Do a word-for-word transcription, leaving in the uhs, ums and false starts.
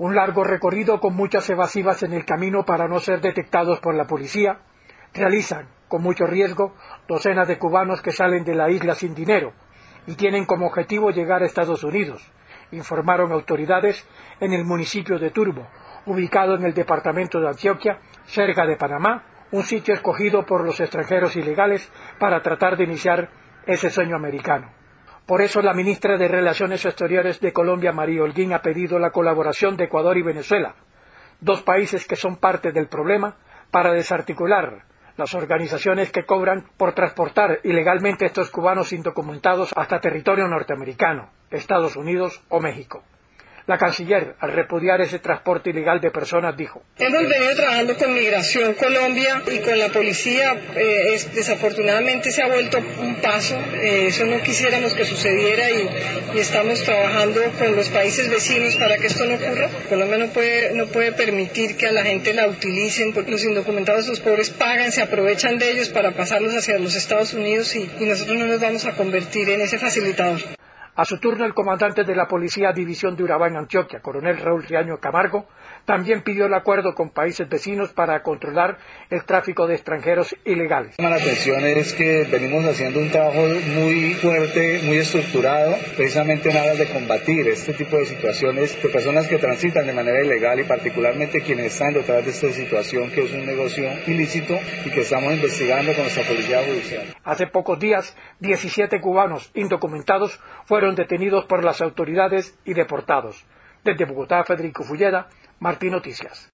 Un largo recorrido con muchas evasivas en el camino para no ser detectados por la policía, realizan, con mucho riesgo, docenas de cubanos que salen de la isla sin dinero y tienen como objetivo llegar a Estados Unidos, informaron autoridades en el municipio de Turbo, ubicado en el departamento de Antioquia, cerca de Panamá, un sitio escogido por los extranjeros ilegales para tratar de iniciar ese sueño americano. Por eso la ministra de Relaciones Exteriores de Colombia, María Holguín, ha pedido la colaboración de Ecuador y Venezuela, dos países que son parte del problema, para desarticular las organizaciones que cobran por transportar ilegalmente a estos cubanos indocumentados hasta territorio norteamericano, Estados Unidos o México. La canciller, al repudiar ese transporte ilegal de personas, dijo: Hemos venido trabajando con Migración Colombia y con la policía. Eh, es, desafortunadamente se ha vuelto un paso. Eh, eso no quisiéramos que sucediera y, y estamos trabajando con los países vecinos para que esto no ocurra. Colombia no puede, no puede permitir que a la gente la utilicen. Los indocumentados, los pobres, pagan, se aprovechan de ellos para pasarlos hacia los Estados Unidos y, y nosotros no nos vamos a convertir en ese facilitador. A su turno, el comandante de la Policía División de Urabá en Antioquia, coronel Raúl Riaño Camargo, también pidió el acuerdo con países vecinos para controlar el tráfico de extranjeros ilegales. La atención es que venimos haciendo un trabajo muy fuerte, muy estructurado, precisamente en aras de combatir este tipo de situaciones de personas que transitan de manera ilegal y particularmente quienes están detrás de esta situación, que es un negocio ilícito y que estamos investigando con nuestra Policía Judicial. Hace pocos días, diecisiete cubanos indocumentados fueron detenidos por las autoridades y deportados. Desde Bogotá, Federico Fulleda, Martín Noticias.